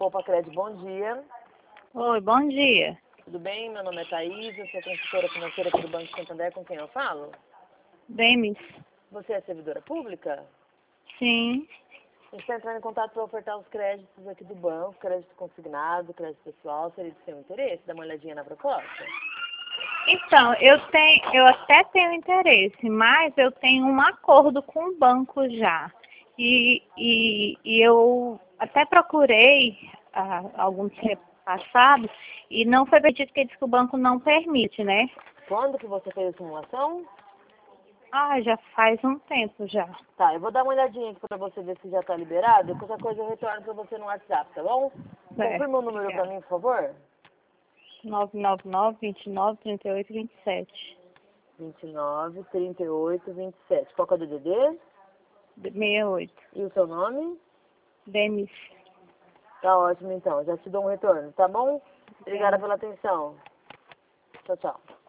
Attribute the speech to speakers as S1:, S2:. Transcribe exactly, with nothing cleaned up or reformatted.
S1: Poupa Crédito, bom dia.
S2: Oi, bom dia.
S1: Tudo bem? Meu nome é Thaís, eu sou consultora financeira aqui do Banco Santander, com quem eu falo?
S2: Demis?
S1: Você é servidora pública?
S2: Sim.
S1: A gente está entrando em contato para ofertar os créditos aqui do banco, crédito consignado, crédito pessoal, seria de seu interesse? Dá uma olhadinha na proposta?
S2: Então, eu tenho, eu até tenho interesse, mas eu tenho um acordo com o banco já. E, e, e eu até procurei há algum tempo passado e não foi permitido, porque diz que o banco não permite, né?
S1: Quando que você fez a simulação?
S2: Ah, já faz um tempo já.
S1: Tá, eu vou dar uma olhadinha aqui para você ver se já está liberado. Qualquer coisa eu retorno para você no WhatsApp, tá bom?
S2: Certo.
S1: Confirma o número para mim, por favor.
S2: nove nove nove, vinte e nove, trinta e oito, vinte e sete.
S1: vinte e nove, trinta e oito, vinte e sete. Qual que é o D D D?
S2: sessenta e oito.
S1: E o seu nome?
S2: Demis.
S1: Tá ótimo, então. Já te dou um retorno, tá bom? Obrigada
S2: Obrigada.
S1: pela atenção. Tchau, tchau.